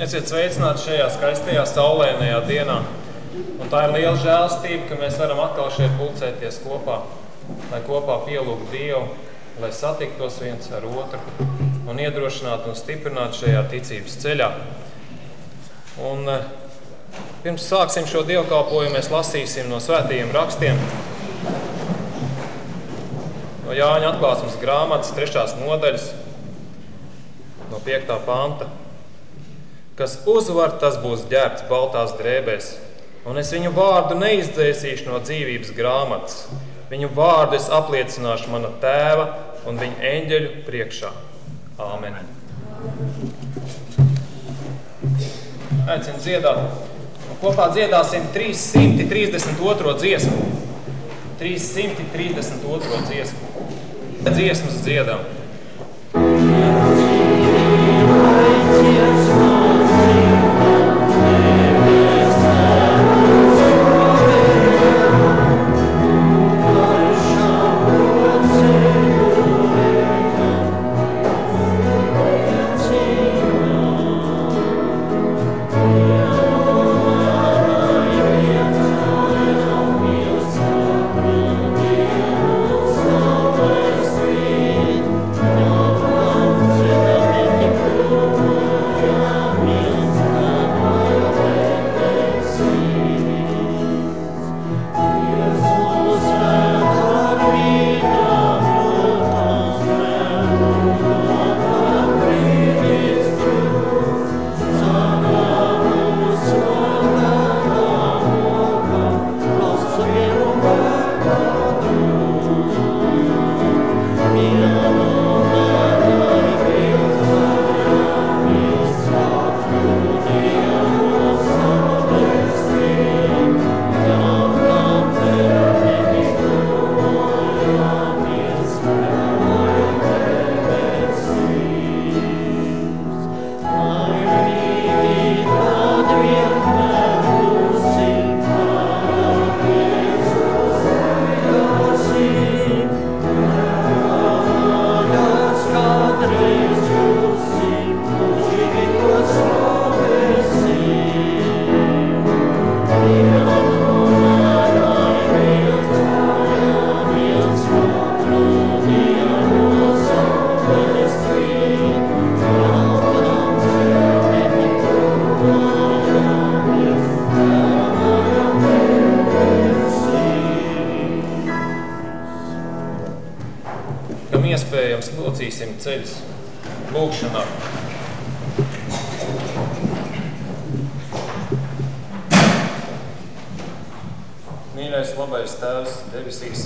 Esiet sveicināti šajā skaistajā saulēnajā dienā. Un tā ir liela žēlstība, ka mēs varam atkal šeit pulcēties kopā, lai kopā pielūgtu Dievu, lai satiktos viens ar otru un iedrošinātu un stiprinātu šajā ticības ceļā. Un pirms sāksim šo dievkalpojumu, mēs lasīsim no svētajiem rakstiem. No Jāņa atklāsmes grāmatas 3. nodaļas, no 5. panta. Kas uzvar, tas būs ģērbts baltās drēbēs, un es viņu vārdu neizdzēsīšu no dzīvības grāmatas. Viņu vārdu es apliecināšu mana tēva un viņa eņģeļu priekšā. Āmen. Aicinu dziedāt. Un kopā dziedāsim 332. dziesmu. 332. dziesmu. Dziesmas dziedām. Lūcīsim ceļus lūkšanā. Mīļais, labais Tēvs debesīs,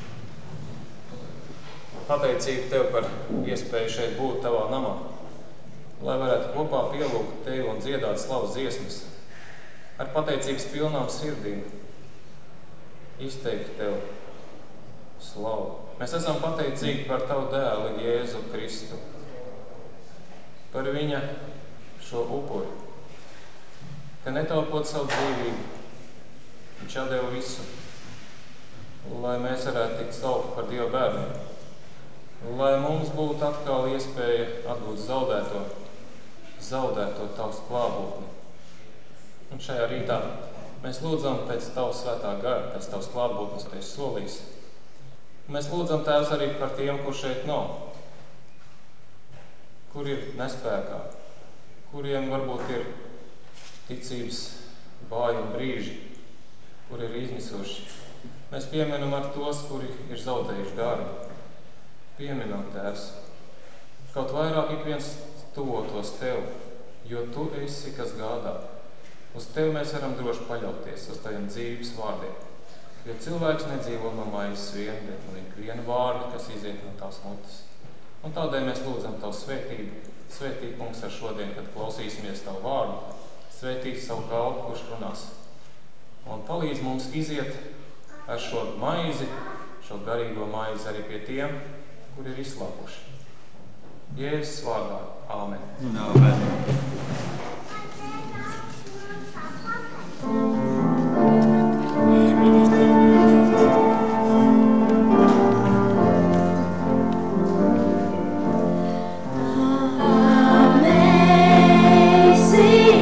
pateicība Tev par iespēju šeit būt Tavā namā, lai varētu kopā pielūgt Tevi un dziedāt slavas dziesmas, ar pateicības pilnām sirdīm izteikt Tev slavu. Mēs esam pateicīgi par Tavu dēlu Jēzu Kristu, par viņa šo upuri, ka netaupot savu dzīvību, viņš atdeva visu, lai mēs varētu tikt saukti par Dieva bērniem, lai mums būtu atkal iespēja atgūt zaudēto Tavas klātbūtni. Un šajā rītā mēs lūdzam pēc Tavas svētā gara, pēc Tavas klātbūtnes, ka esi solījis. Mēs lūdzam, Tēvs, arī par tiem, kur šeit nav, kur ir nespēkā, kuriem varbūt ir ticības vājumi brīži, kur ir izmisuši. Mēs pieminam ar tos, kuri ir zaudējuši darbu. Pieminam, Tēvs, kaut vairāk ik viens tuvotos Tev, jo Tu esi, kas gādā. Uz Tev mēs varam droši paļauties, uz Taviem dzīvības vārdiem. Jo cilvēks nedzīvo no maizes vien, bet no ikviena vārda, kas iziet no Tavas mutes. Un tādēļ mēs lūdzam Tavu svētību. Svētī, Kungs, ar šodien, kad klausīsimies Tavu vārdu, svētī savu kalpu, kurš runās. Un palīdz mums iziet ar šo maizi, šo garīgo maizi arī pie tiem, kuri ir izslāpuši. Jēzus vārdā. Āmen. Āmen. Amazing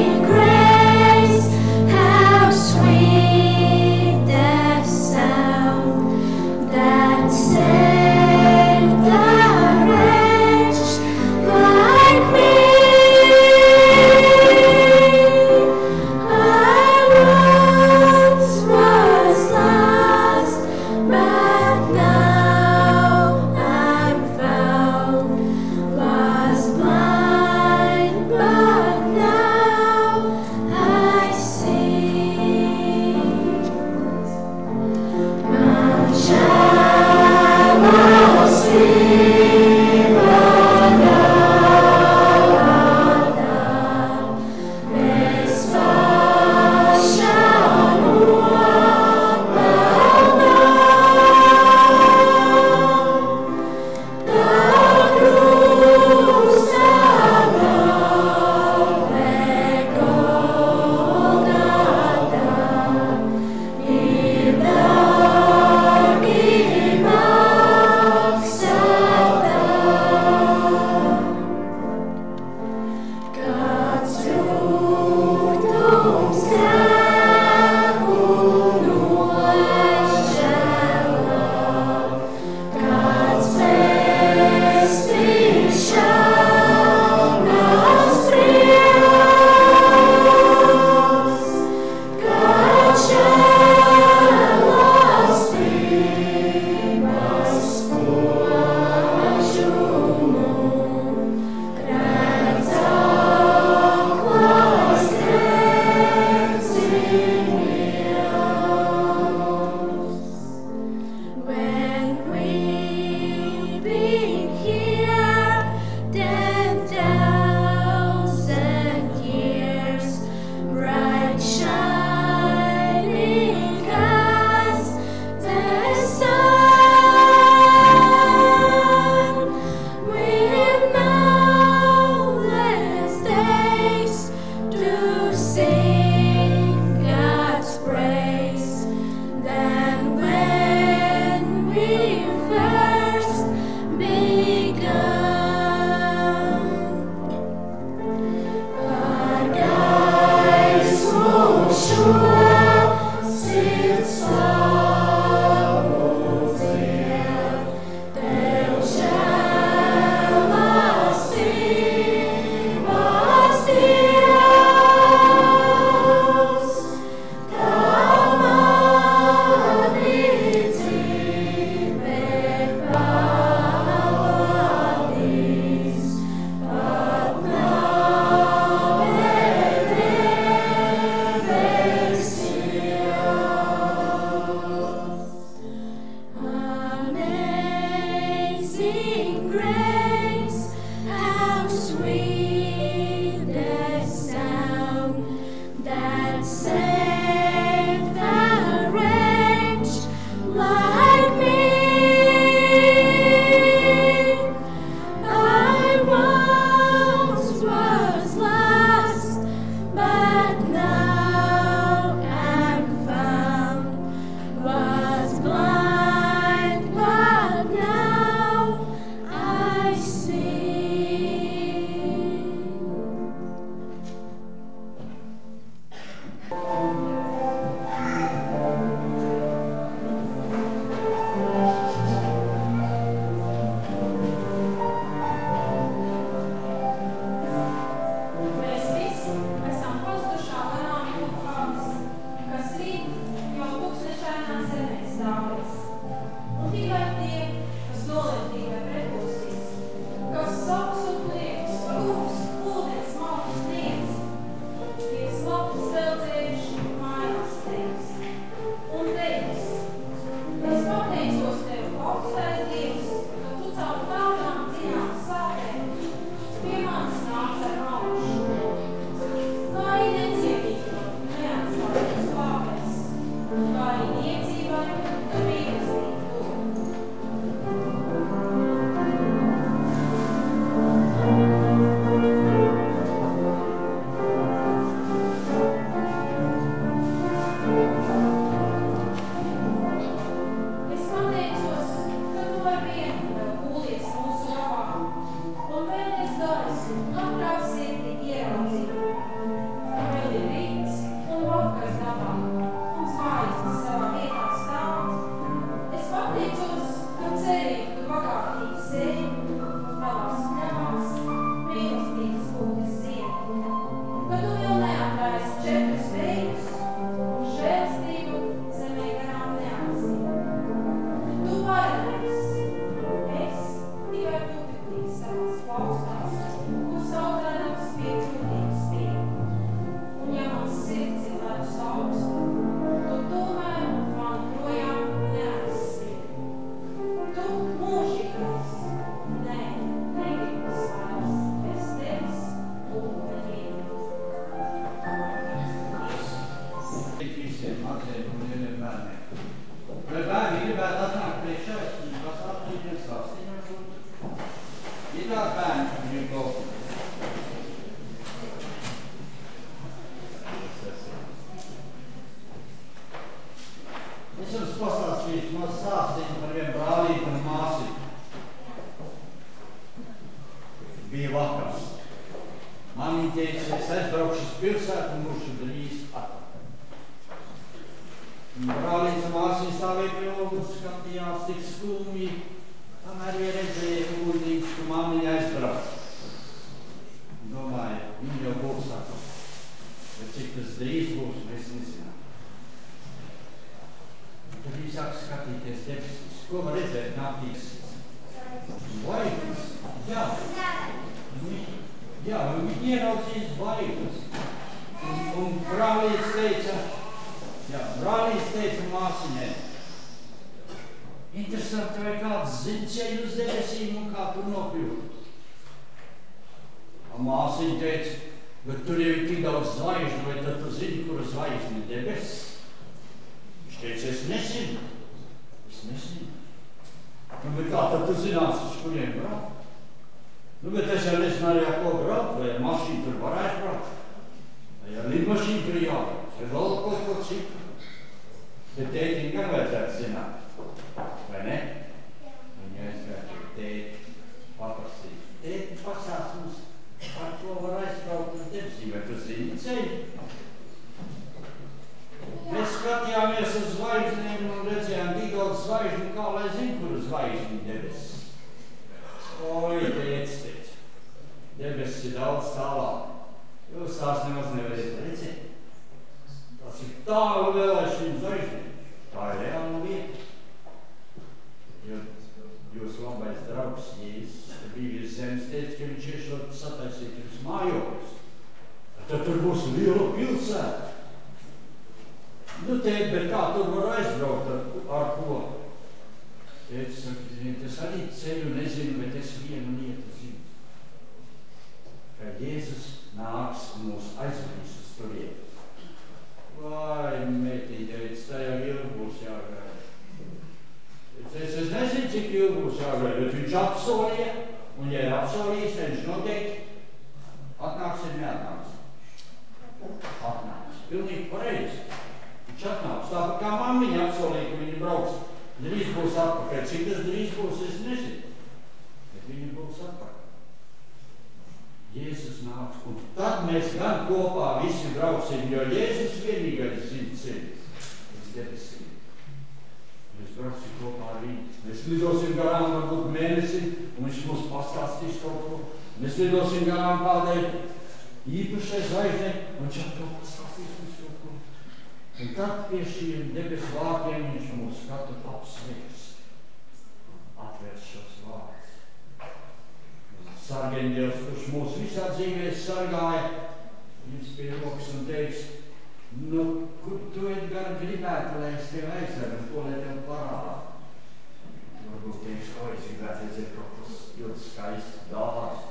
Tētis saka, es arī ceļu nezinu, bet es vienu lietu zinu. Ka Jēzus nāks un mūs aizvedīs uz turieni. Vai, metīte, tajā ilgi būs jāgaida. Es nezinu, cik ilgi būs jāgaida, bet viņš apsolīja, un ja ir apsolījis, tad viņš noteikti atnāks ir neatnāks. Atnāks. Pilnīgi pareizi. Viņš atnāks. Tāpat kā mammiņa apsolīja, ka viņa brauks. Drīz būs atpakaļ. Cik tas drīz būs, es nezinu. Bet viņa būs atpakaļ. Jēzus nāks. Un tad mēs gan kopā visi brauksim, jo Jēzus vienīgais zina ceļu uz debesīm. Mēs brauksim kopā ar viņu. Mēs lidosim garām varbūt mēnesi, un viņš mums pastāstīs kaut ko. Mēs lidosim garām kādai īpašai zvaigznei, un viņš to pastāstīs mums kaut ko. Un tad pie šiem debesu vārtiem viņš mūs katru apsveiks, atvērs šos vārdus. Sargeņģelis, kurš mūs visā dzīvē sargāja, viņas pie rokas un teiks, nu, kur tu Edgar gribētu, lai es tev aizvedu, un ko lai tev parādā? Varbūt teiks, ko es gribētu redzēt kaut kas ļoti skaists, dāvāts.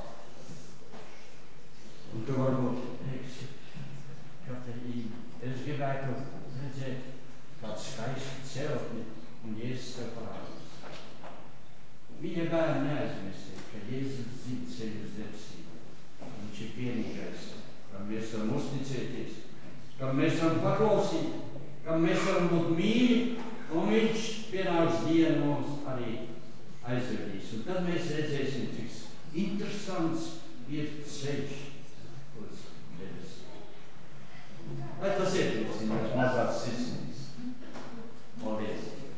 Un tu varbūt teiksi, Katerīna, es gribētu redzēt kādu skaistu celtni, un Jēzus tev parādīs. Viņa bērni neaizmirsīt, ka Jēzus zina ceļu uz debesīm. Viņš ir vienīgais, kam mēs varam uzticēties, kam mēs varam paklausīt, kam mēs varam būt mīļi, un viņš pienāks dienu mums arī aizvedīs. Un tad mēs redzēsim, cik interesants ir ceļš uz debesīm. Vai tas iepriecināts mazās sirsnīs? Paldies!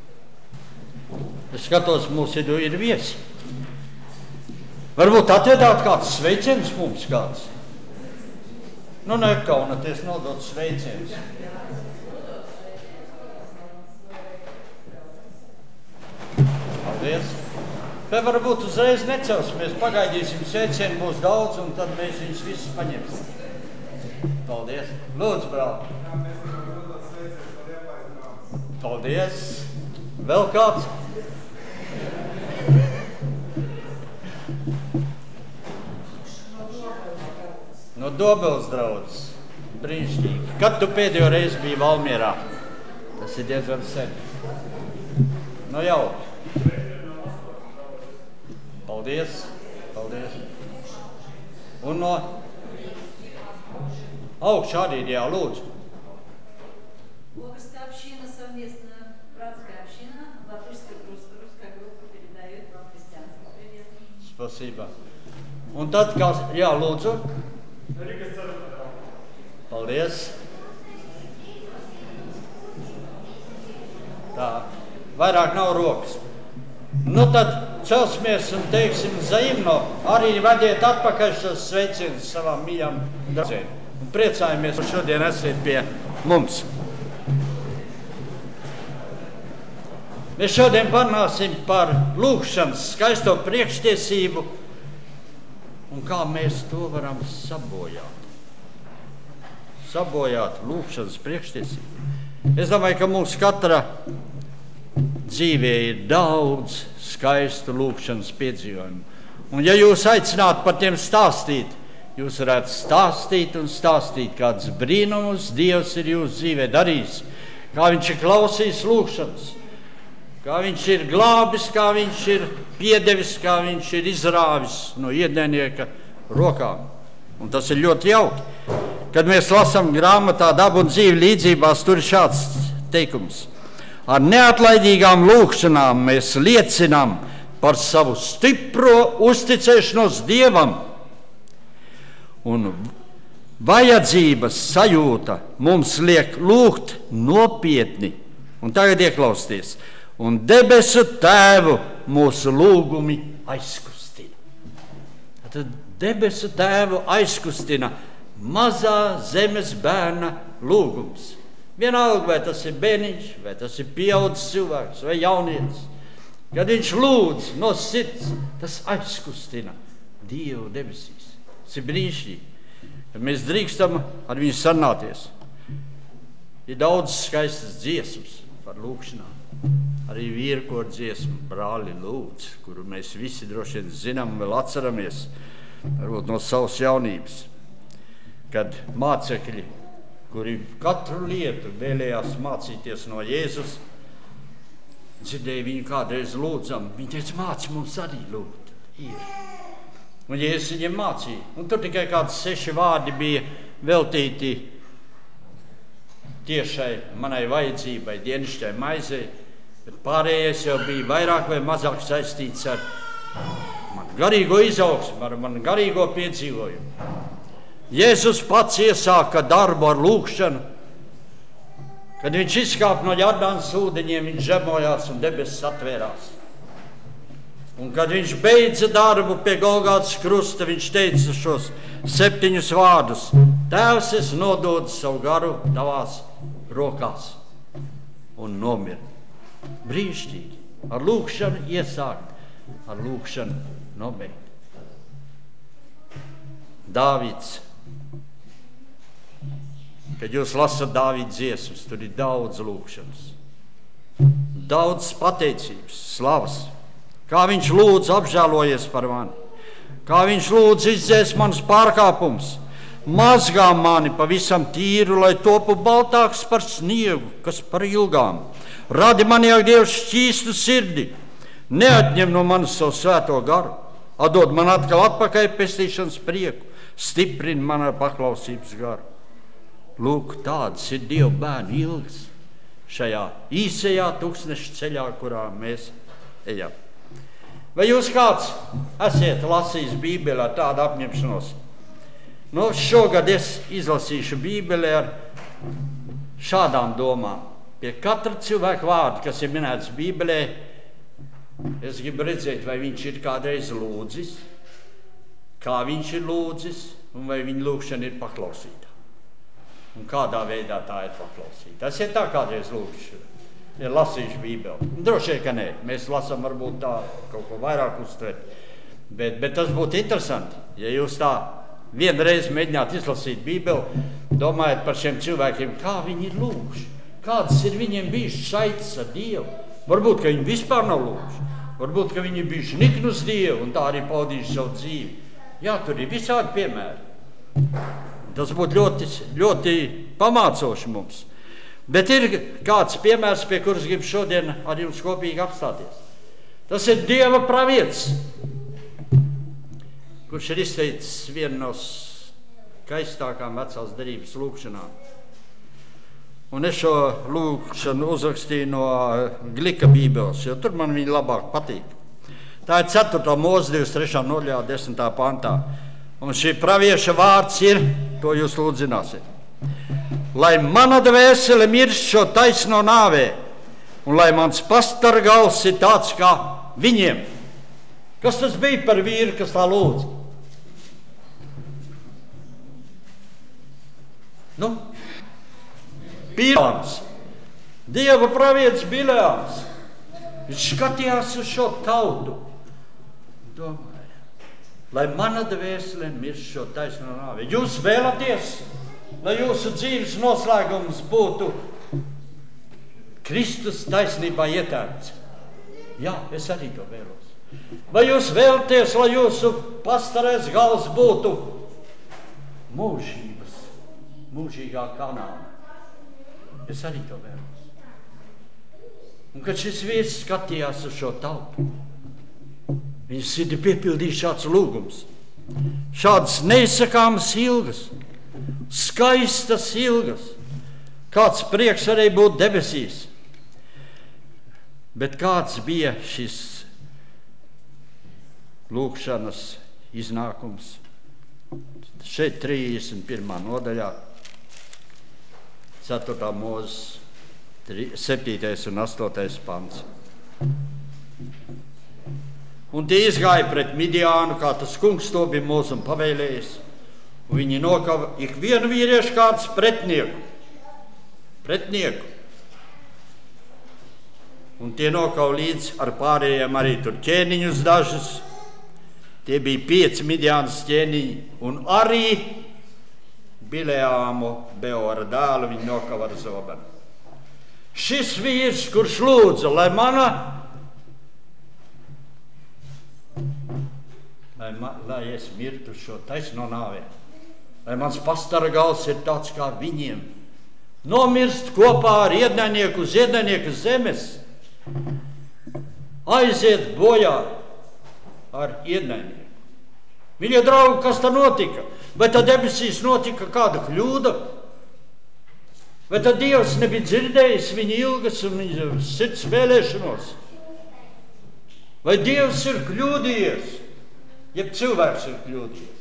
Es skatos, mūsu vidū ir viesi. Varbūt atvedāt kāds sveiciens mums kāds? Nu, nekaunaties nodot sveiciens. Paldies! Vai varbūt uzreiz necelsimies, pagaidīsim, sveicieni būs daudz, un tad mēs viņus visus paņemsim. Paldies! Lūdzu, brāl! Paldies! Vēl kāds? No Dobels draudzes. Brīnišķīgi. Kad tu pēdējo reizi biji Valmierā? Tas ir diezgan sen. Nu jau. Paldies. Paldies. Un no augšā arī, jā, lūdzu. Луговская община, совместная братская община, латышская, русская группа передает вам христианский привет. Спасибо. Un tad, kā, jā, lūdzu. Paldies. Tā, vairāk nav rokas. Nu tad celsimies un teiksim Zaimno, arī vadiet atpakaļ šos sveicienus savām mīļām draudzēm. Un priecājamies, ka šodien esiet pie mums. Mēs šodien parunāsim par lūgšanas skaisto priekštiesību un kā mēs to varam sabojāt. Sabojāt lūgšanas priekštiesību. Es domāju, ka mums katra dzīvē ir daudz skaistu lūgšanas piedzīvojumu. Un ja jūs aicinātu par tiem stāstīt, jūs varētu stāstīt un stāstīt, kāds brīnums Dievs ir jūsu dzīvē darījis, kā viņš ir klausījis lūgšanas, kā viņš ir glābis, kā viņš ir piedevis, kā viņš ir izrāvis no ienaidnieka rokām. Un tas ir ļoti jauki. Kad mēs lasām grāmatā Dabu un dzīvi līdzībās, tur ir šāds teikums. Ar neatlaidīgām lūgšanām mēs liecinām par savu stipro uzticēšanos Dievam. Un vajadzības sajūta mums liek lūgt nopietni. Un tagad ieklausties. Un debesu Tēvu mūsu lūgumi aizkustina. Tad debesu Tēvu aizkustina mazā zemes bērna lūgums. Vienalga, vai tas ir bērniņš, vai tas ir pieaudzis cilvēks, vai jaunietis. Kad viņš lūdz no sirds, tas aizkustina Dievu debesīs. Tas ir brīnišķīgi, kad mēs drīkstam ar viņu sarunāties. Ir daudz skaistas dziesmas par lūgšanām. arī virkot dziesmu Brāli lūdz, kuru mēs visi droši vien zinām un vēl atceramies, varbūt no savas jaunības, kad mācekļi, kuri katru lietu vēlējās mācīties no Jēzus, dzirdēja viņu kādreiz lūdzam, viņi teica, māci mums arī lūgt, ir. Un Jēzus viņiem mācīja, un tur tikai kāds 6 vārdi bija veltīti tiešai manai vajadzībai, dienišķai maizei, bet pārējais jau bija vairāk vai mazāk saistīts ar manu garīgo izaugsmu, ar manu garīgo piedzīvojumu. Jēzus pats iesāka darbu ar lūgšanu. Kad viņš izkāpa no Jordānas ūdeņiem, viņš žemojās un debesis atvērās. Un kad viņš beidza darbu pie Golgātas krusta, viņš teica šos 7 vārdus. Tēvs, es nododu savu garu tavās rokās un nomira. Brīnišķīgi. Ar lūgšanu iesākt, ar lūgšanu nobeigt. Dāvids. Kad jūs lasat Dāvida dziesmas, tur ir daudz lūgšanas, daudz pateicības, slavas. Kā viņš lūdz apžēlojies par mani, kā viņš lūdz izdzēs manus pārkāpumus, mazgā mani pavisam tīru, lai topu baltāks par sniegu, kas par ilgām. Radi man, jak Dievs, šķīstu sirdi, neatņem no manis savu svēto garu, atdod man atkal atpakaļ pestīšanas prieku, stiprini man ar paklausības garu. Lūk, tāds ir Dieva bērnu ilgas šajā īsajā tūkstneša ceļā, kurā mēs ejam. Vai jūs kāds esat lasījis Bībeli ar tādu apņemšanos? Šogad es izlasīšu Bībeli ar šādām domām. Pie katra cilvēka vārda, kas ir minēts Bībelē, es gribu redzēt, vai viņš ir kādreiz lūdzis, kā viņš ir lūdzis, un vai viņa lūgšana ir paklausīta. Un kādā veidā tā ir paklausīta. Es tā kādreiz lūgšu, ir lasījuši Bībeli. Droši vien, ka nē. Mēs lasām varbūt tā kaut ko vairāk uztvert. Bet tas būtu interesanti, ja jūs tā vienreiz mēģināt izlasīt Bībeli, domājat par šiem cilvēkiem, kā viņi ir lūguši, kādas ir viņiem bijušas saites ar Dievu. Varbūt, ka viņi vispār nav lūguši. Varbūt, ka viņi ir bijuši nikni uz Dievu un tā arī paudījuši savu dzīvi. Jā, tur ir visādi piemēri. Tas būtu ļoti, ļoti pamācoši mums. Bet ir kāds piemērs, pie kuras gribu šodien ar jums kopīgi apstāties. Tas ir Dieva pravietis, kurš ir izteicis vienu no skaistākām vecās derības lūgšanām. Un es šo lūgšanu uzrakstīju no Glika bībeles, jo tur man viņa labāk patīk. Tā ir 4. Mūzes 23. nodaļā 10. pantā. Un šī pravieša vārds ir, to jūs lūdzu zināsiet. Lai mana dvēsele mirst šo taisno nāvē, un lai mans pastargals ir tāds kā viņiem. Kas tas bija par vīru, kas tā lūdz? Bileāms. Dieva pravietis Bileāms. Viņš skatījās uz šo tautu. Domāja, lai mana dvēsele mirst šo taisno nāvi. Jūs vēlaties, lai jūsu dzīves noslēgums būtu Kristus taisnībā ietērpts? Jā, es arī to vēlos. Vai jūs vēlaties, lai jūsu pastarais gals būtu mūžīgā Kanāna? Es arī to vēlos. Un kad šis vīrs skatījās uz šo tautu, viņa sirdi piepildīja šāds lūgums, šādas neizsakāmas ilgas, skaistas ilgas, kāds prieks varēja būt debesīs. Bet kāds bija šis lūgšanas iznākums? Šeit 31. nodaļā, 4. Mūzes 7. un 8. pants. Un tie izgāja pret Midiānu, kā tas kungs to bija Mūzum pavēlējis, un viņi nokava ikvienu vīriešu kāds pretnieku. Un tie nokava līdz ar pārējiem arī tur ķēniņus dažus. Tie bija 5 Midiānas ķēniņi, un arī Bileāmu, Beora dēlu, viņi nokava ar zobenu. Šis vīrs, kurš lūdza, lai es mirtu šo taisno nāvē, lai mans pastara gals ir tāds kā viņiem, nomirst kopā ar ienaidnieku uz ienaidnieka zemes, aiziet bojā ar ienaidnieku. Mīļie draugi, kas tā notika? Vai tad debesīs notika kāda kļūda? Vai tad Dievs nebija dzirdējis viņa ilgas un viņa sirds vēlēšanos? Vai Dievs ir kļūdījies? Jeb cilvēks ir kļūdījies?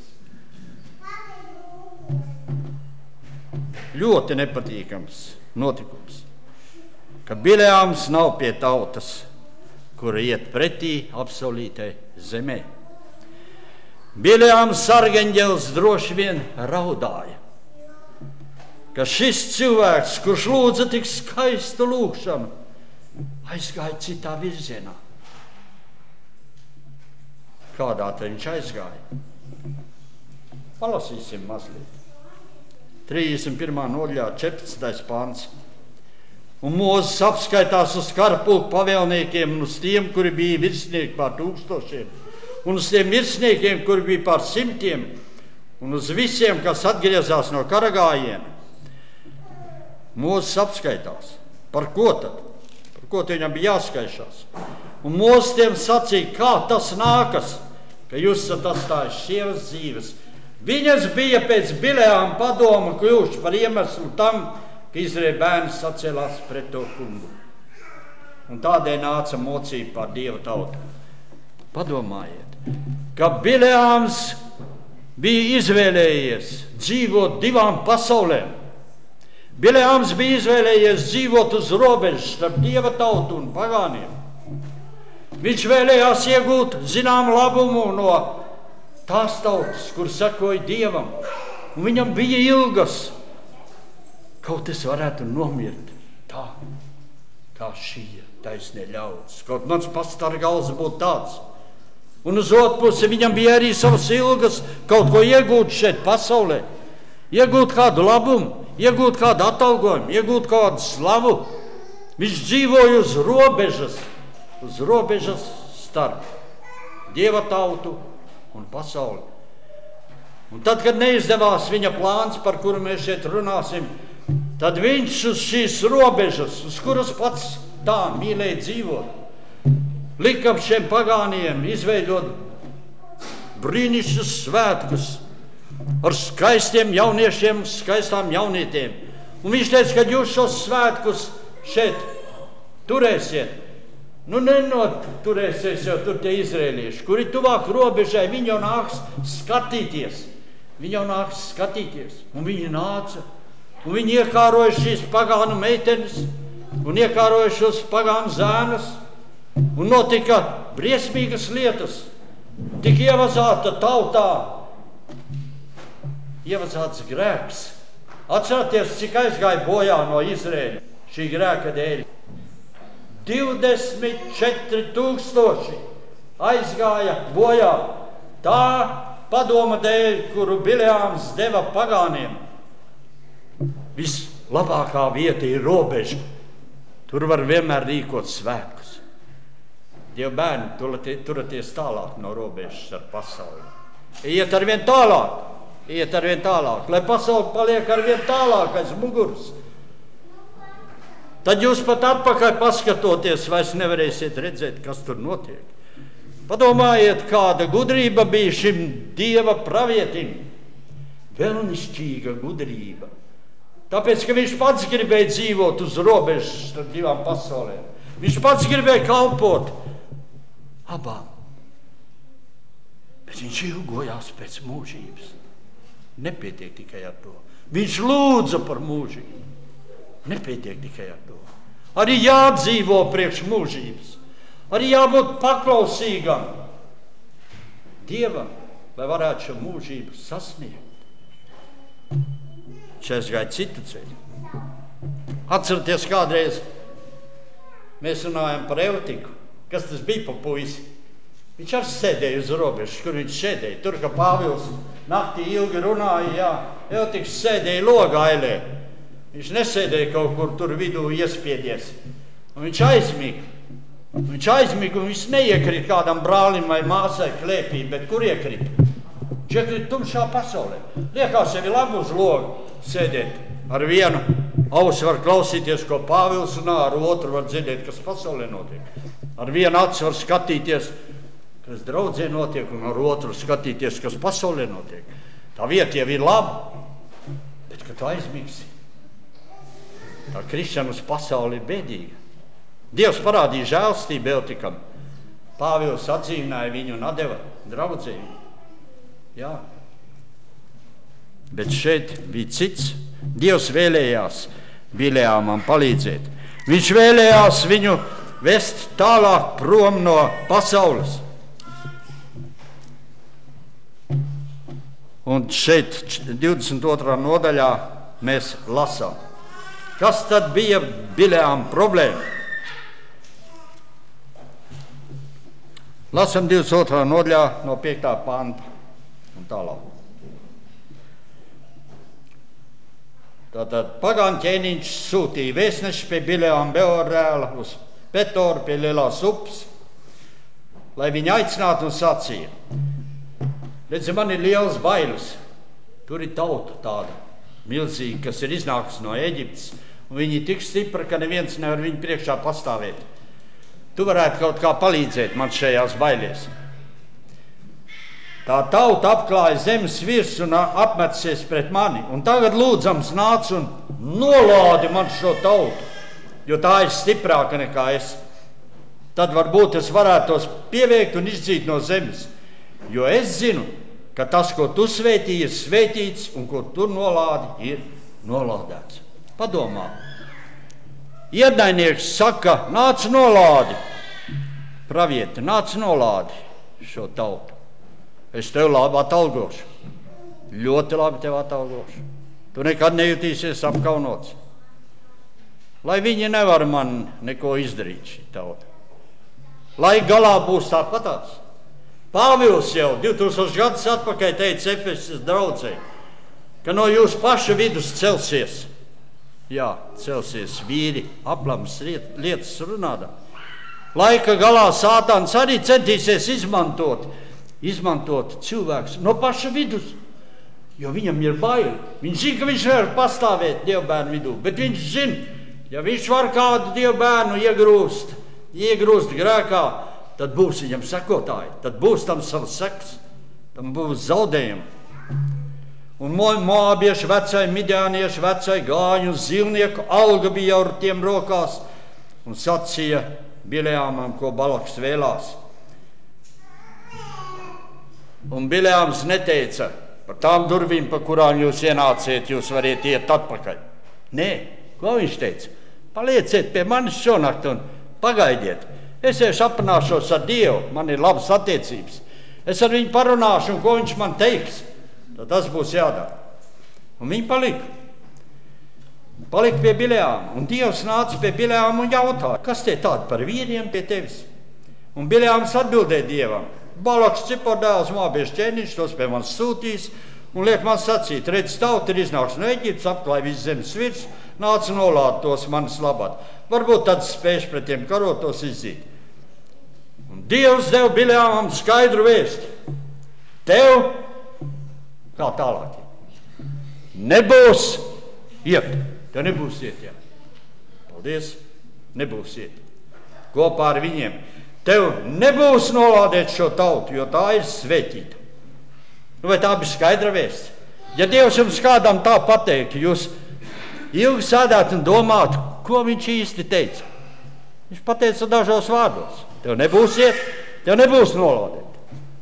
Ļoti nepatīkams notikums, ka Bileāms nav pie tautas, kura iet pretī apsolītai zemē. Bileāms sargeņģelis droši vien raudāja, ka šis cilvēks, kurš lūdza tik skaistu lūgšanu, aizgāja citā virzienā. Kādā tad viņš aizgāja? Palasīsim mazliet. 31. nodaļā 14. pāns. Un Mūzes apskaitās uz karapulku pavēlniekiem un uz tiem, kuri bija virsnieki pār 1000, un uz tiem virsniekiem, kuri bija pār 100, un uz visiem, kas atgriezās no karagājiena. Mūzes apskaitās. Par ko tad? Par ko viņam bija jāskaišās? Un Mūzes tiem sacīja, kā tas nākas, ka jūs esat atstājuši sievas dzīves. Viņas bija pēc Bileāma padoma kļuvuši par iemeslu tam, ka Izraēļa bērni sacēlās pret to kungu. Un tādēļ nāca mocība pār Dieva tautu. Padomājiet, ka Bileāms bija izvēlējies dzīvot divām pasaulēm. Bileāms bija izvēlējies dzīvot uz robežas starp Dieva tautu un pagāniem. Viņš vēlējās iegūt zināmu labumu no tās tautas, kur sekoja Dievam. Un viņam bija ilgas, kaut es varētu nomirt tā, kā šī taisnie ļaudis. Kaut mans pastara gals būtu tāds. Un uz otru pusi viņam bija arī savas ilgas kaut ko iegūt šeit pasaulē. Iegūt kādu labumu, iegūt kādu atalgojumu, iegūt kādu slavu. Viņš dzīvoja uz robežas starp Dieva tautu un pasauli. Un tad, kad neizdevās viņa plāns, par kuru mēs šeit runāsim, tad viņš uz šīs robežas, uz kuras pats tā mīlēja dzīvot, lika šiem pagāniem izveidot brīnišķus svētkus ar skaistiem jauniešiem, skaistām jaunietiem. Un viņš teica, ka jūs šos svētkus šeit turēsiet. Nu, nenoturēsies jau tur tie izrēlieši, kuri tuvāk robežai, viņi jau nāks skatīties. Un viņi nāca. Un viņi iekāroja šīs pagānu meitenes un iekāroja šos pagānu zēnus. Un notika briesmīgas lietas. Tik ievazāta tautā. Ievazāts grēks. Atcerieties, cik aizgāja bojā no Izraēļa šī grēka dēļ. 24 000 aizgāja bojā tā padoma dēļ, kuru Bileāms deva pagāniem. Vislabākā vieta ir robeža. Tur var vienmēr rīkot svētkus. Dieva bērni turaties tālāk no robežas ar pasauli. Iet arvien tālāk, lai pasauli paliek arvien tālāk aiz muguras. Tad jūs pat atpakaļ paskatoties, vairs nevarēsiet redzēt, kas tur notiek. Padomājiet, kāda gudrība bija šim Dieva pravietim. Vēlnišķīga gudrība. Tāpēc, ka viņš pats gribēja dzīvot uz robežas starp divām pasaulēm. Viņš pats gribēja kalpot abām. Bet viņš ilgojās pēc mūžības. Nepietiek tikai ar to. Viņš lūdza par mūžību. Nepietiek tikai ar to. Arī jādzīvo priekš mūžības. Arī jābūt paklausīgam Dievam, lai varētu šo mūžību sasniegt. Šeit gāja citu ceļu. Atcerieties, kādreiz mēs runājam par Eutiku. Kas tas bija pa puisi? Viņš arī sēdēja uz robežas, kur viņš sēdēja. Tur, ka Pāvils naktī ilgi runāja, Eutiks sēdēja logailē. Viņš nesēdēja kaut kur tur vidū iespiedies. Un viņš aizmiga. Viņš aizmiga un viņš neiekrīt kādam brālim vai māsai klēpī, bet kur iekrīt? Viņš iekrīt tumšā pasaulē. Liekas, jau ir labi uz logu sēdēt. Ar vienu ausi var klausīties, ko Pāvils runā, ar otru var dzirdēt, kas pasaulē notiek. Ar vienu aci var skatīties, kas draudzē notiek, un ar otru skatīties, kas pasaulē notiek. Tā vieta jau ir laba, bet, kad tu aizmigsi, tā krišana uz pasauli ir bēdīga. Dievs parādīja žēlstību Eutikam. Pāvils atzīmināja viņu un atdeva draudzē. Jā. Bet šeit bija cits. Dievs vēlējās Bileāmam palīdzēt. Viņš vēlējās viņu vest tālāk prom no pasaules. Un šeit 22. nodaļā mēs lasām. Kas tad bija Bileāma problēma? Lasam 22. nodaļā no 5. panta un tālāk. Tātad pagānu ķēniņš sūtīja vēstneši pie Bileāma Beora dēla uz Petoru pie lielās upes, lai viņu aicinātu un sacīja. Redzi, man ir liels bailes. Tur ir tauta tāda milzīga, kas ir iznākusi no Eģiptes, un viņi ir tik stipri, ka neviens nevar viņu priekšā pastāvēt. Tu varētu kaut kā palīdzēt man šajās bailēs. Tā tauta apklāja zemes virs un apmetsies pret mani, un tagad lūdzams nāc un nolādi man šo tautu, jo tā ir stiprāka nekā es. Tad varbūt es varētu tos pieveikt un izdzīt no zemes, jo es zinu, ka tas, ko tu svētīji, ir svētīts, un ko tu nolādi, ir nolādēts. Padomā. Ienaidnieks saka, nāc nolādi. Pravieti, nāc nolādi šo tautu. Es tev labi atalgošu. Ļoti labi tev atalgošu. Tu nekad nejutīsies apkaunots. Lai viņi nevar man neko izdarīt, šī tauta. Lai galā būs tāpatās. Pāvils jau 2000 gadus atpakaļ teica Efesas draudzei, ka no jūsu paša vidus celsies. Jā, celsies vīri, aplams lietas runādā. Laika galā Sātans arī centīsies izmantot cilvēkus no paša vidus, jo viņam ir baili. Viņš zina, ka viņš nevar pastāvēt dievbērnu vidū, bet viņš zina, ja viņš var kādu dievbērnu iegrūst grēkā, tad būs viņam sekotāji, tad būs tam savs sekas, tam būs zaudējumi. Un moabiešu vecai, midjāniešu vecai gāju zīvnieku alga bija jau ar tiem rokās un sacīja Bileāmam, ko Balaks vēlās. Un Bileāms neteica, par tām durvīm, pa kurām jūs ienāciet, jūs variet iet atpakaļ. Nē, ko viņš teica? Palieciet pie manis šonakt un pagaidiet. Es aprunāšos ar Dievu, man ir labas attiecības. Es ar viņu parunāšu, un ko viņš man teiks, tad tas būs jādara. Un viņi palika. Palika pie Bileāma, un Dievs nāca pie Bileāma un jautāja, kas tie tādi par vīriem pie tevis? Un Bileāms atbildēja Dievam, Balaks Cipordēls, moabiešu ķēniņš, tos pie manis sūtīs, un liek man sacīt, redz, tauta ir iznāks no Eģiptes, apklāja visu zemes virs, nāca nolād tos manis labāt. Varbūt tad spēš pret tiem karot tos izzīt. Un Dievs deva Bileāmam skaidru vēsti. Tev, kā tālāk, nebūs iet. Tev nebūs iet, jā. Paldies, nebūs iet. Kopā ar viņiem. Tev nebūs nolādēt šo tautu, jo tā ir svētīta. Nu, vai tā bija skaidra vēsts? Ja Dievs jums kādam tā pateiktu, jūs ilgi sēdētu un domātu, ko viņš īsti teica. Viņš pateica dažos vārdos. Tev nebūs iet, tev nebūs nolādēt.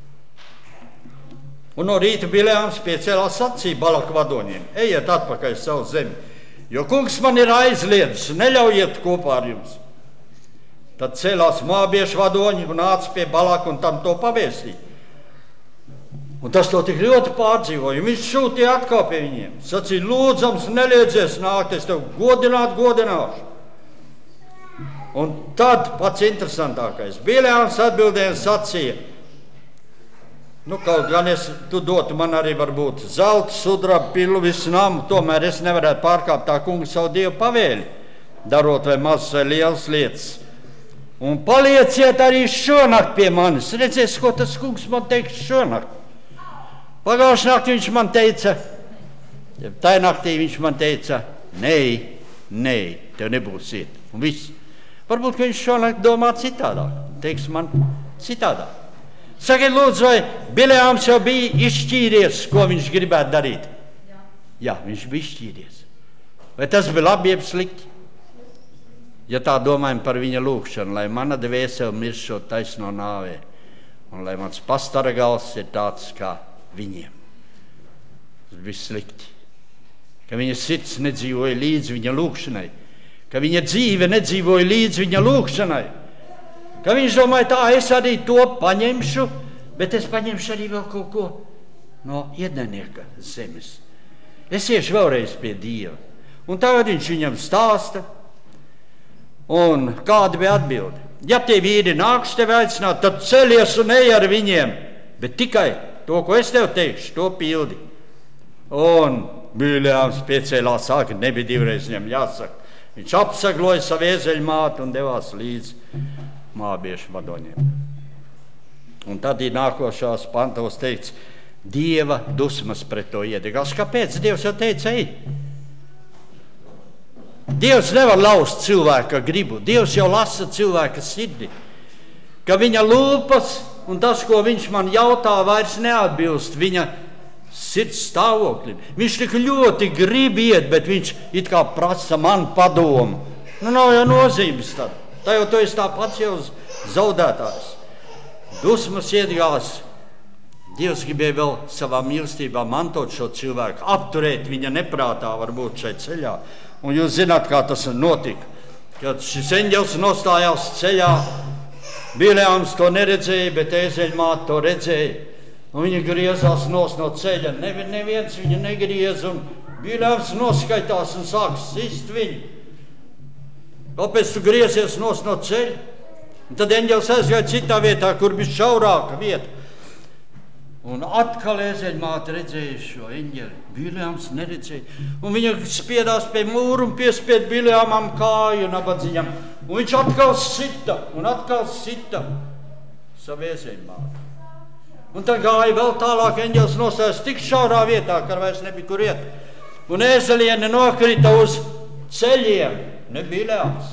Un no rīta Bileāms piecēlās sacīja Balaka vadoņiem, ejiet atpakaļ savu zemi, jo kungs man ir aizliedzis, neļaujiet kopā ar jums. Tad cēlās moabiešu vadoņi un nāca pie Balaka un tam to pavēstīja. Un tas to tik ļoti pārdzīvoja, un viņš šūtīja atkal pie viņiem. Sacīja, lūdzams, neliedzies nākt, es tev godināšu. Un tad pats interesantākais. Bileāms atbildēja un sacīja, Nu, kaut gan tu dotu man arī varbūt zelta, sudraba, pilu, visu namu, tomēr es nevarētu pārkāpt tā kunga savu Dievu pavēli, darot vai mazas vai lielas lietas. Un palieciet arī šonakt pie manis. Redzēs, ko tas kungs man teiks šonakt. Pagājušajā naktī viņš man teica, tā naktī viņš man teica, nē, tev nebūs iet. Un viss. Varbūt, ka viņš šonakt domā citādāk. Teiks man citādāk. Sakiet, lūdzu, vai Bileāms jau bija izšķīries, ko viņš gribētu darīt? Jā, viņš bija izšķīries. Vai tas bija labi, jeb slikti? Ja tā domājam par viņa lūgšanu, lai mana dvēsele miršot taisno nāvē, un lai mans pastargals ir tāds kā viņiem. Tas bija slikti. Ka viņa sirds nedzīvoja līdz viņa lūgšanai, ka viņa dzīve nedzīvoja līdz viņa lūgšanai. Ka viņš domāja, tā es arī to paņemšu, bet es paņemšu arī vēl kaut ko no ienaidnieka zemes. Es iešu vēlreiz pie Dieva. Un tagad viņš viņam stāsta, un kāda bija atbilde? Ja tie vīri nāks tevi aicināt, tad celies un ej ar viņiem, bet tikai to, ko es tev teikšu, to pildi. Un Bileāms piecēlās, sāka, nebija divreiz viņam jāsaka. Viņš apsagloja savu ēzeļu māti un devās līdz mābiešu vadoņiem. Un tad ir nākošās pantos teikts, Dieva dusmas pret to iedegās. Kāpēc? Dievs jau teica, ej. Dievs nevar laust cilvēka gribu. Dievs jau lasa cilvēka sirdi. Ka viņa lūpas un tas, ko viņš man jautā, vairs neatbilst viņa sirds stāvoklim. Viņš tik ļoti grib iet, bet viņš it kā prasa man padomu. Nu, nav jau nozīmes tad. Tā jau tu esi tāpats jau zaudētājs. Dusmas iedegās. Dievs gribēja vēl savā mīlestībā mantot šo cilvēku, apturēt viņa neprātā varbūt šeit ceļā. Un jūs zināt, kā tas notika. Kad šis eņģelis nostājās ceļā, Bileāms to neredzēja, bet ēzeļmāte to redzēja. Un viņa griezās no ceļa. Neviens viņu negriez, un Bileāms noskaitās un sāk sist viņu. Kāpēc tu griezies no ceļa? Un tad eņģelis aizgāja citā vietā, kur bija šaurāka vieta. Un atkal ēzeļmāte redzēja šo eņģeli. Bileāms neredzēja. Un viņa spiedās pie mūra un piespied Bileāmam kāju nabadzīņam. Un viņš atkal sita savu ēzeļmāti. Un tad gāja vēl tālāk, eņģelis nostājās tik šaurā vietā, ka vairs nebija kur iet. Un ēzeliene nokrita uz ceļiem. Ne Bileāms.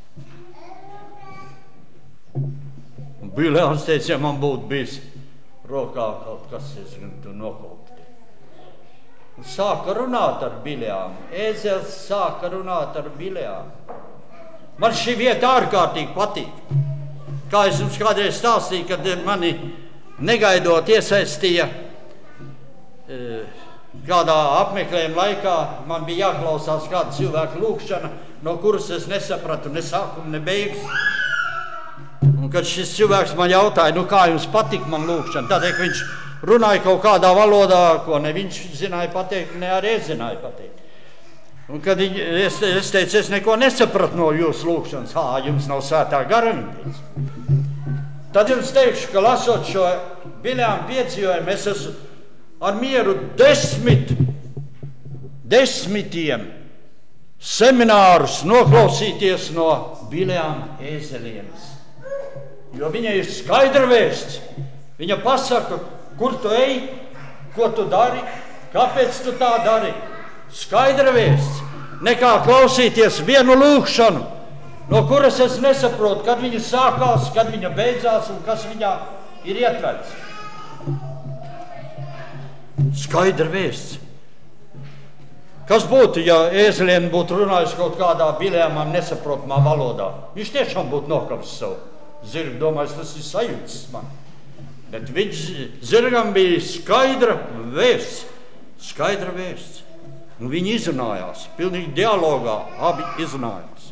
Un Bileāms teica, ja man būtu bijis rokā kaut kas, es tu nokaupt. Un sāka runāt ar Bileāmu. Ēzels sāka runāt ar Bileāmu. Man šī vieta ārkārtīgi patīk. Kā es jums kādreiz stāstīju, kad mani negaidot iesaistīja kādā apmeklējuma laikā, man bija jāklausās kāda cilvēka lūgšana, no kuras es nesapratu ne sākumu, ne beigas. Un kad šis cilvēks man jautāja, nu kā jums patika man lūgšana, tādēļ, ka viņš runāja kaut kādā valodā, ko ne viņš zināja pateikt, ne arī es zināju pateikt. Un kad es teicu, es neko nesapratu no jūsu lūgšanas, jums nav svētā gara, tad jums teikšu, ka lasot šo Bileāmu piedzīvojumu, es esmu ar mieru desmitiem seminārus noklausīties no Bileāma ēzelienes. Jo viņa ir skaidra vēsts. Viņa pasaka, kur tu ej, ko tu dari, kāpēc tu tā dari. Skaidra vēsts. Nekā klausīties vienu lūgšanu, no kuras es nesaprotu, kad viņa sākās, kad viņa beidzās un kas viņā ir ietverts. Skaidra vēsts. Kas būtu, ja ēzeliene būtu runājusi kaut kādā Bileāmam nesaprotamā valodā? Viņš tiešām būtu nokāpis savu zirgu, domājis, tas ir sajūtas man. Bet viņš zirgam bija skaidra vēsts. Un viņi izrunājās, pilnīgi dialogā, abi izrunājās.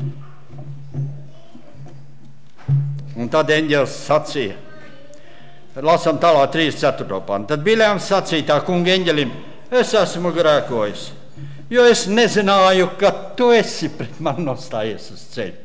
Un tad eņģelis sacīja, lasām tālāk 34. pantu. Tad Bileāms sacīja tā kunga eņģelim, es esmu grēkojis, jo es nezināju, ka tu esi pret mani nostājies uz ceļu.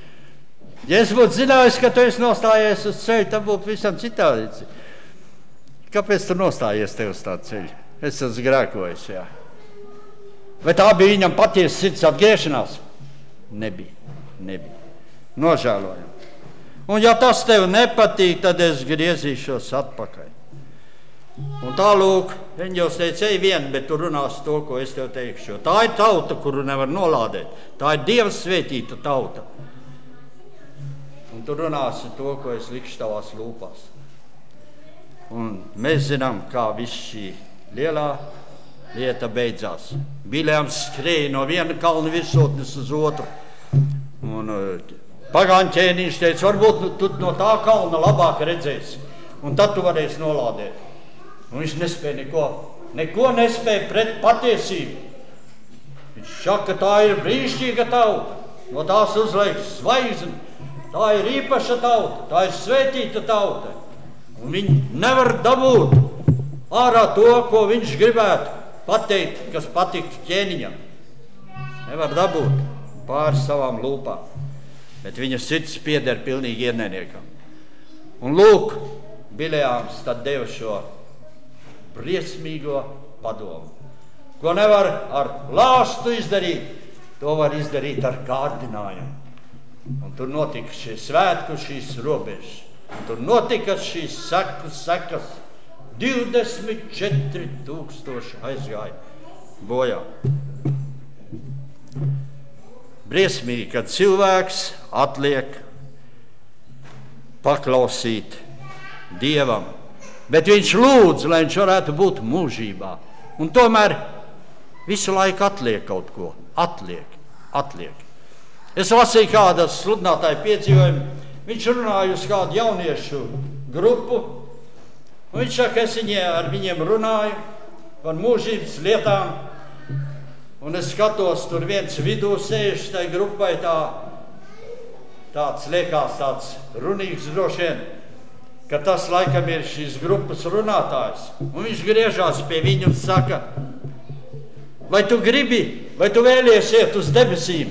Ja es būtu zinājis, ka tu esi nostājies uz ceļu, tad būtu visam citādi. Kāpēc tu nostājies tev uz tā ceļa? Es esmu grēkojis, jā. Vai tā bija viņam patiesa sirds atgriešanās? Nebija. Nožēlojam. Un ja tas tev nepatīk, tad es griezīšos atpakaļ. Un tālūk, Eņģelis teica, ej vien, bet tu runāsi to, ko es tev teikšu. Tā ir tauta, kuru nevar nolādēt. Tā ir Dieva svētīta tauta. Un tu runāsi to, ko es likšu tavās lūpās. Un mēs zinām, kā viss šī lielā lieta beidzās. Bileams skrēja no viena kalna virsotnes uz otru. Un pagāņu ķēniņš teica, varbūt tu no tā kalna labāk redzēsi. Un tad tu varēsi nolādēt. Un viņš nespēja neko nespēja pret patiesību. Viņš saka, tā ir brīnišķīga tauta, no tās uzlaiks zvaigzni, tā ir īpaša tauta, tā ir svētīta tauta. Un viņi nevar dabūt ārā to, ko viņš gribētu pateikt, kas patiktu ķēniņam. Nevar dabūt pāri savām lūpām, bet viņa sirds pieder pilnīgi ienaidniekam. Un lūk, Bileāms tad deva šo briesmīgo padomu. Ko nevar ar lāstu izdarīt, to var izdarīt ar kārdinājumu. Un tur notika šie svētku, šīs robežas. Un tur notika šīs sekas. 24 000 aizgāja bojā. Briesmīgi, kad cilvēks atliek paklausīt Dievam, bet viņš lūdz, lai viņš varētu būt mūžībā. Un tomēr visu laiku atliek kaut ko. Atliek. Es lasīju kādu sludinātāju piedzīvojumu. Viņš runāja uz kādu jauniešu grupu. Un viņš saka, es ar viņiem runāju par mūžības lietām. Un es skatos, tur viens vidū sēž tai grupai tāds liekas tāds runīgs droši vien, ka tas laikam ir šīs grupas runātājs. Un viņš griežās pie viņu un saka, vai tu gribi, vai tu vēlies iet uz debesīm?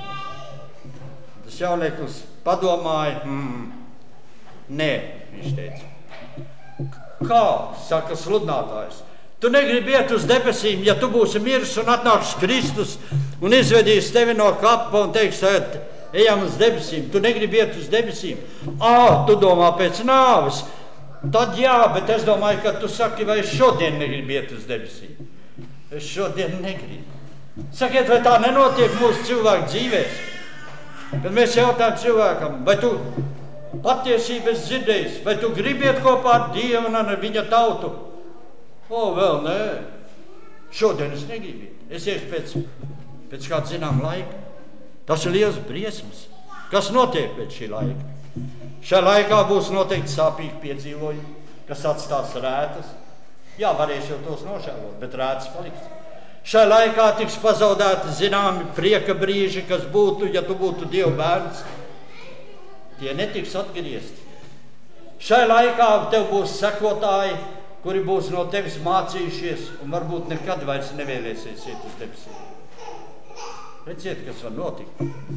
Tas jaunieklis padomāja, nē, viņš teica. Kā, saka sludinātājs, tu negribi iet uz debesīm, ja tu būsi miris un atnāks Kristus un izvedīs tevi no kapa un teiks, ejam uz debesīm, tu negribi iet uz debesīm. Tu domā pēc nāves. Tad jā, bet es domāju, ka tu saki, vai es šodien negribi iet uz debesīm. Es šodien negribu. Sakiet, vai tā nenotiek mūsu cilvēku dzīvēs? Kad mēs jautājam cilvēkam, vai tu patiesību esi dzirdējis, vai tu gribi iet kopā ar Dievu un ar viņa tautu? Vēl nē. Šodien es negribu. Es iešu pēc kāda zinām laika. Tas ir liels briesmas. Kas notiek pēc šī laika? Šajā laikā būs noteikti sāpīgi piedzīvojumi, kas atstās rētas. Jā, varēs jau tos nožēlot, bet rētas paliks. Šajā laikā tiks pazaudēti zināmi prieka brīži, kas būtu, ja tu būtu Dieva bērns. Tie netiks atgriezti. Šajā laikā tev būs sekotāji, kuri būs no tevis mācījušies un varbūt nekad vairs nevēlēsies iet uz debesīm. Redziet, kas var notikt.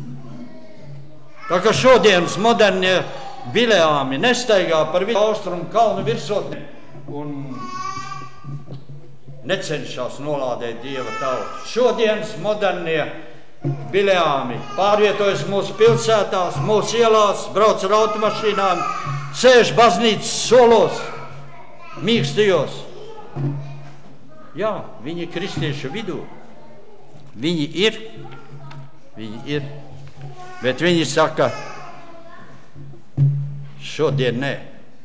Tā kā šodienas modernie Bileāmi nestaigā par visu austrumu kalnu virsotni un necenšas nolādēt Dieva tautu. Šodienas modernie Bileāmi pārvietojas mūsu pilsētās, mūsu ielās, brauc ar automašīnām, sēž baznīcas solos, mīkstījos. Jā, viņi ir kristiešu vidū. Viņi ir, bet viņi saka, šodien nē.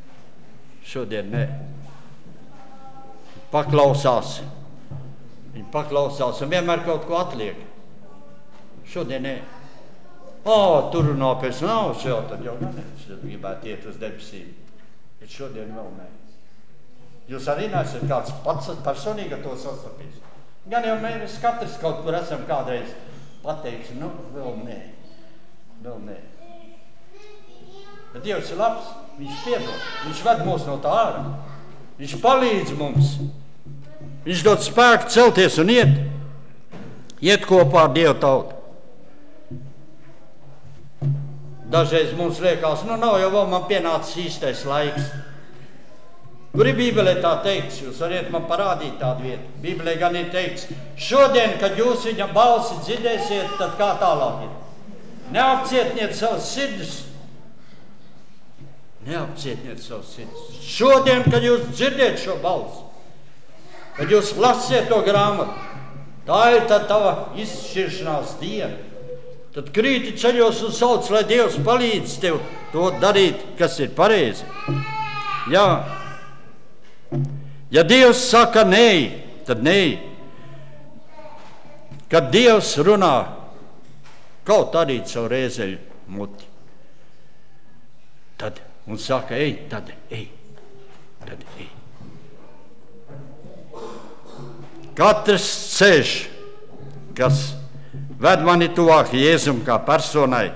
Viņi paklausās un vienmēr kaut ko atliek. Šodien nē. Tur runā pēc nāves jau, tad jau gribētu iet uz debesīm. Bet šodien vēl nē. Jūs arī neesat kāds pats personīgi ar to sastapies. Gan jau mēs katrs kaut kur esam kādreiz pateiksi, vēl nē. Bet Dievs ir labs, viņš piedod, viņš ved mūs no tā ārā, viņš palīdz mums, viņš dod spēku celties un iet kopā ar Dievu tautu. Dažreiz mums liekas, nav jau vēl man pienācis īstais laiks. Kur ir Bībelē tā teikts? Jūs variet man parādīt tādu vietu. Bībelē gan ir teikts, šodien, kad jūs viņa balsi dzirdēsiet, tad kā tālāk ir? Neapcietniet savas sirdis. Neapcietniet savas sirdis. Šodien, kad jūs dzirdiet šo balsi, kad jūs lasiet to grāmatu, tā ir tad tava izšķiršanās diena. Tad krīti ceļos un sauc, lai Dievs palīdz tev to darīt, kas ir pareizi. Jā. Ja Dievs saka nē, tad nē. Kad Dievs runā, kaut arī savu rēzeļu muti, tad, un saka, ej, tad ej. Tad ej. Katrs ceļš, kas ved mani tuvāk Jēzum kā personai,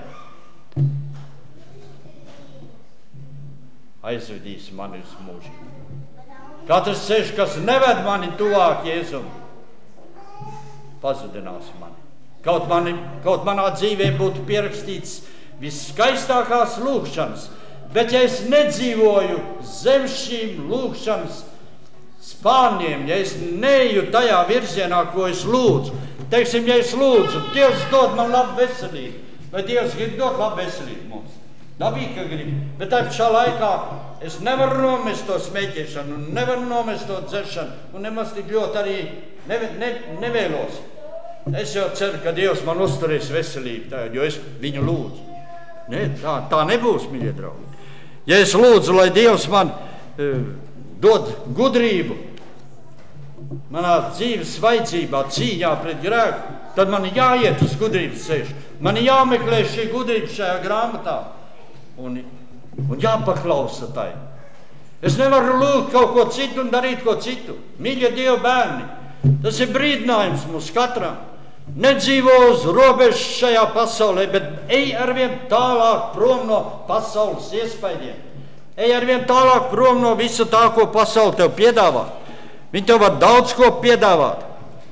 aizvedīs mani uz mūžu. Katrs ceļš, kas neved mani tuvāk Jēzum, pazudinās mani. Kaut manā dzīvē būtu pierakstīts viskaistākās lūgšanas, bet ja es nedzīvoju zem šīm lūgšanas spārniem, ja es neeju tajā virzienā, ko es lūdzu, teiksim, ja es lūdzu, Dievs dod man labu veselību, vai Dievs grib dot labu veselību mums? Dabīgi, ka grib, bet tā pašā laikā es nevaru nomest to smēķēšanu, nevaru nomest to dzeršanu, un nemaz tik ļoti arī nevēlos. Es jau ceru, ka Dievs man uzturēs veselību, tagad, jo es viņu lūdzu. Ne, tā nebūs, mīļie draugi. Ja es lūdzu, lai Dievs man dod gudrību manā dzīves vajadzībā, cīņā pret grēku, tad man jāiet uz gudrības ceļu. Man jāmeklē šī gudrība šajā grāmatā un jāpaklausa tai. Es nevaru lūgt kaut ko citu un darīt ko citu. Mīļie Dieva bērni, tas ir brīdinājums mums katram. Nedzīvo uz robežas šajā pasaulē, bet ej arvien tālāk prom no pasaules iespaidiem. Ej arvien tālāk prom no visu tā, ko pasaule tev piedāvā. Viņi tev var daudz ko piedāvāt.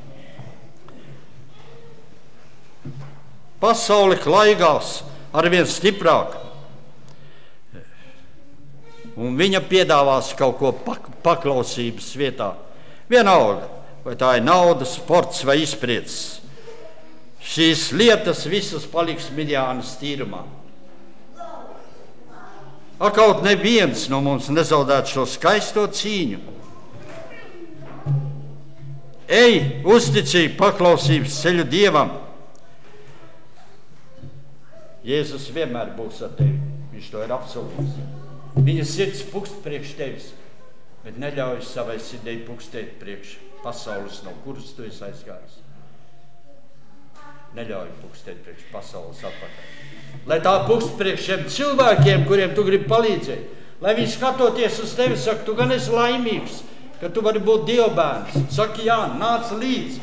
Pasaule klaigās arvien stiprāk. Un viņa piedāvās kaut ko paklausības vietā. Vienalga, vai tā ir nauda, sports vai izprieces. Šīs lietas visas paliks miljānas tīrumā. Kaut neviens no mums nezaudētu šo skaisto cīņu. Ej, uzticīgi paklausības ceļu Dievam. Jēzus vienmēr būs ar tevi. Viņš to ir apsolījis. Viņa sirds pukst priekš tevis, bet neļauj savai sirdei pukstēt priekš pasaules, no kuras tu esi aizgājis. Neļauj pukstēt priekš pasaules atpakaļ. Lai tā pukst priekš šiem cilvēkiem, kuriem tu gribi palīdzēt. Lai viņi skatoties uz tevi saka, tu gan esi laimīgs, ka tu vari būt Dieva bērns. Saki, jā, nāc līdzi.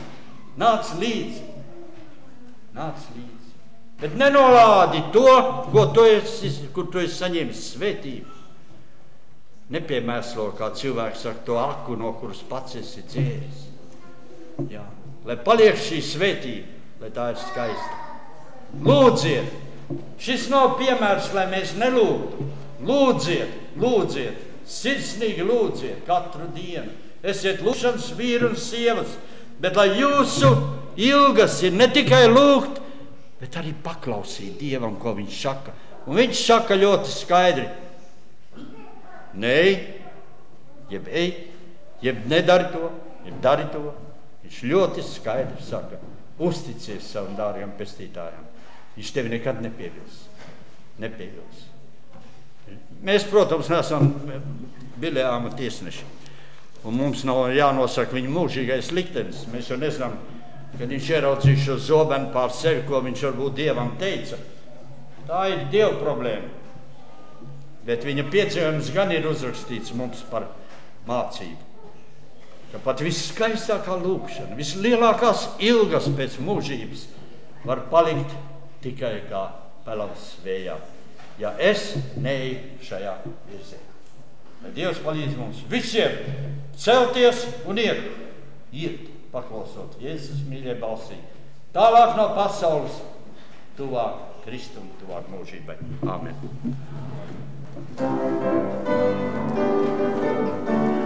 Bet nenolādi to, kur tu esi saņēmis svētību. Nepiemēslo, kā cilvēks saka, to aku, no kuras pats esi dzēris. Jā. Lai paliek šī svētība, lai tā ir skaista. Lūdziet! Šis nav piemērs, lai mēs nelūgtu. Lūdziet! Sirsnīgi lūdziet katru dienu. Esiet lūgšanas vīri un sievas, bet lai jūsu ilgas ir ne tikai lūgt, bet arī paklausīt Dievam, ko viņš saka. Un viņš saka ļoti skaidri. Nē, jeb ej, jeb nedari to, jeb dari to. Viņš ļoti skaidri saka. Uzticies savam dārgam pestītājam. Viņš tevi nekad nepievils. Mēs, protams, neesam Bileāma tiesneši. Un mums nav jānosaka viņa mūžīgais liktenis. Mēs jau nezinām, kad viņš ieraudzīs šo zobenu pār sevi, ko viņš varbūt Dievam teica. Tā ir Dieva problēma. Bet viņa piedzīvojums gan ir uzrakstīts mums par mācību. Ka pat viskaistākā lūkšana, vislielākās ilgas pēc mūžības var palikt tikai kā pelavs vējā, ja es neeju šajā virzienā. Lai Dievs palīdz mums visiem celties un iet, paklausot Jēzus mīļai balsī. Tālāk no pasaules, tuvāk Kristum, tuvāk mūžībai. Āmen.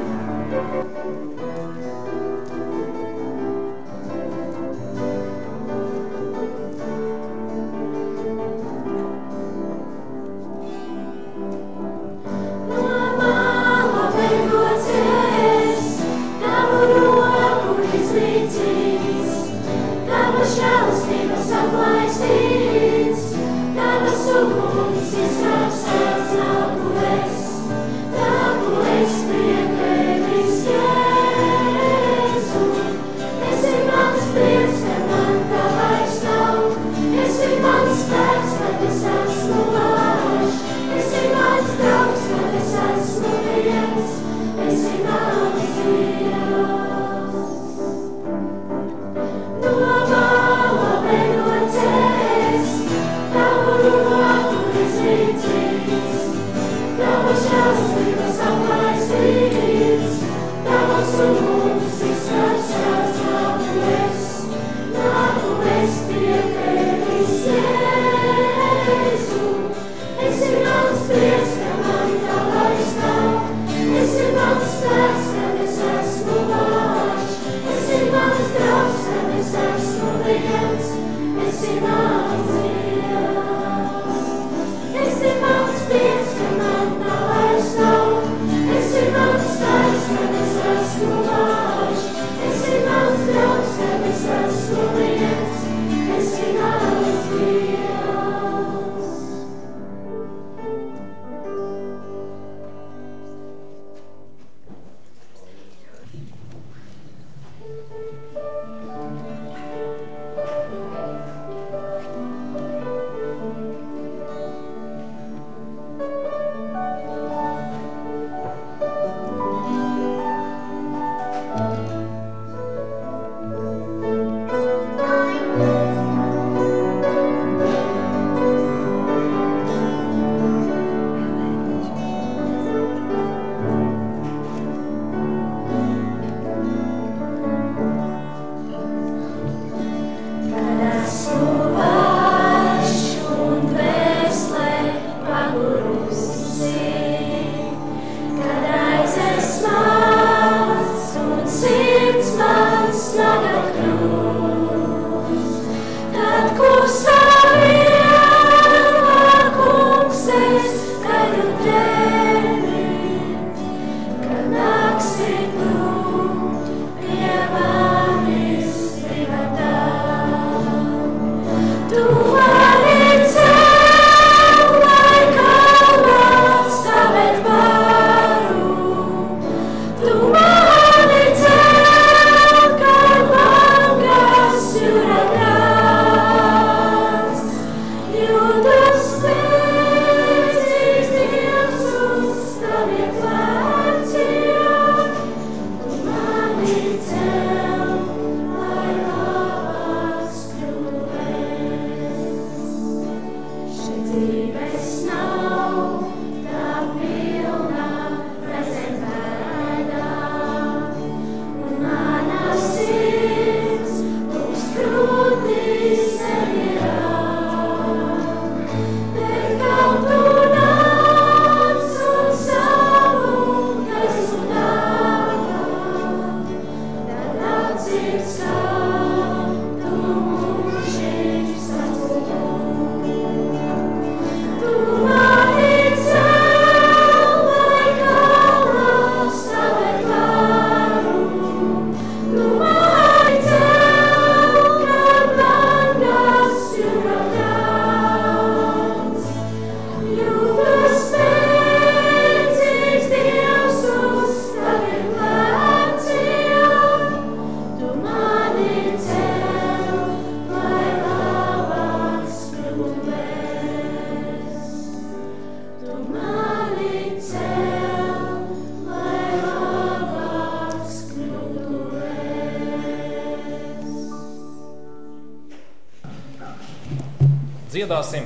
dziedāsim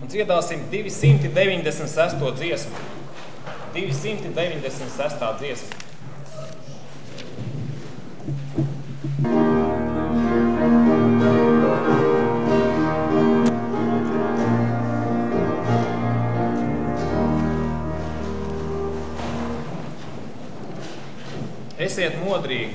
296. dziesmu. 296. dziesma. Esiet modrīgi.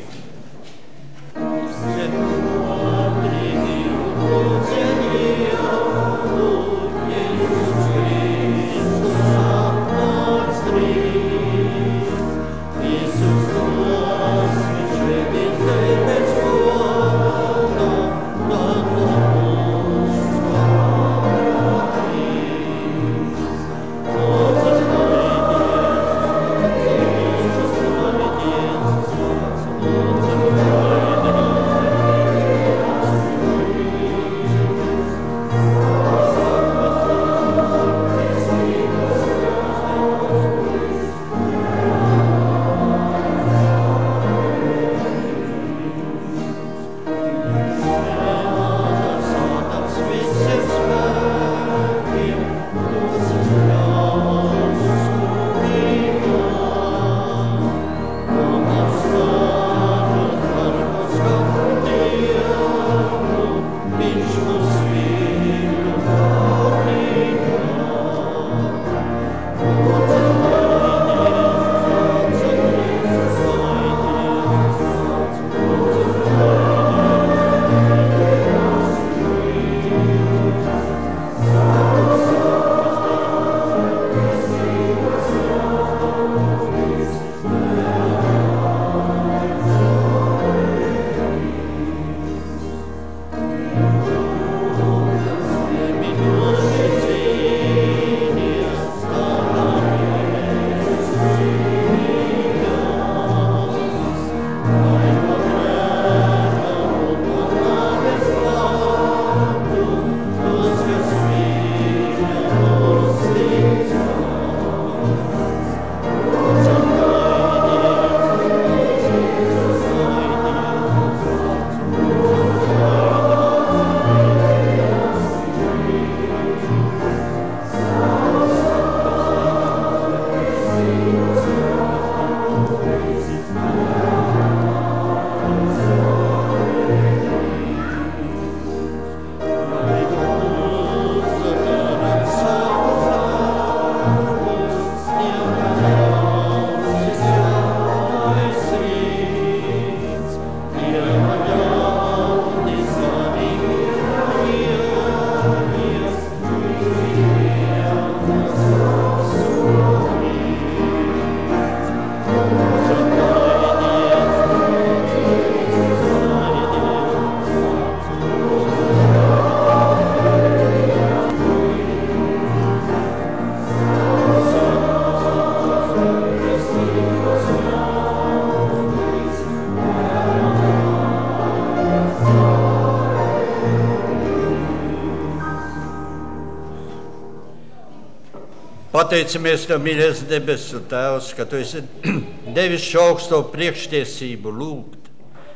Pateicamies Tev, mīļais debesu Tēvs, ka Tu esi devis šo augsto priekštiesību lūgt,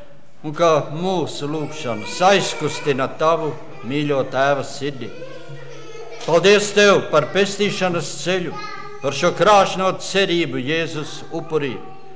un ka mūsu lūgšana aizkustina Tavu mīļo Tēva sirdi. Paldies Tev par pestīšanas ceļu, par šo krāšņo cerību Jēzus upurī.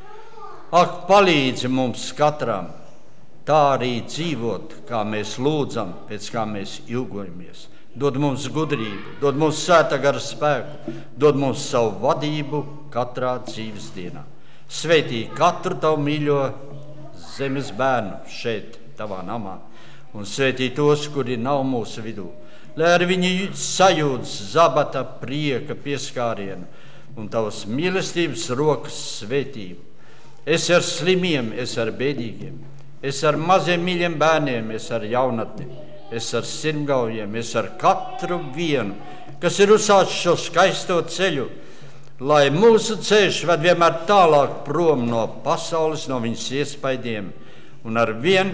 Ak, palīdzi mums katram tā arī dzīvot, kā mēs lūdzam, pēc kā mēs ilgojamies. Dod mums gudrību, dod mums svētā gara spēku, dod mums savu vadību katrā dzīves dienā. Svētī katru Tavu mīļo zemes bērnu šeit, Tavā namā, un svētī tos, kuri nav mūsu vidū, lai ar viņi sajūtas zabata prieka pieskārienu un Tavas mīlestības rokas svētību. Es ar slimiem, es ar bēdīgiem, es ar maziem mīļiem bērniem, es ar jaunatni, es ar sirmgaujiem, es ar katru vienu, kas ir uzsācis šo skaisto ceļu, lai mūsu ceļš ved vienmēr tālāk prom no pasaules, no viņas iespaidiem un ar vien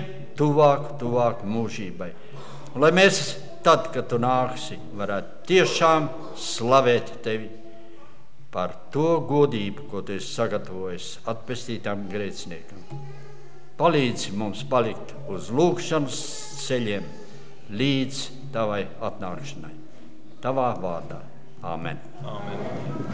tuvāk mūžībai. Un lai mēs tad, kad Tu nāksi, varētu tiešām slavēt Tevi par to godību, ko Tu esi sagatavojis atpestītām grēciniekam. Palīdzi mums palikt uz lūgšanas ceļiem līdz Tavai atnākšanai. Tavā vārdā. Āmen. Āmen.